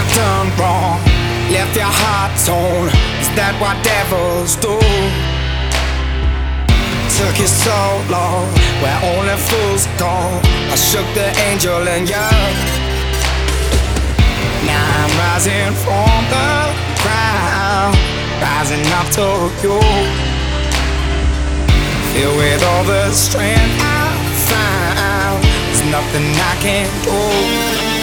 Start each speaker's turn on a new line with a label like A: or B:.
A: done wrong? Left your heart torn. Is that what devils do? Took you so long, where only fools go. I shook the angel in you. Now I'm rising from the ground, rising up to you. Filled with all the strength I found, there's nothing I can't do.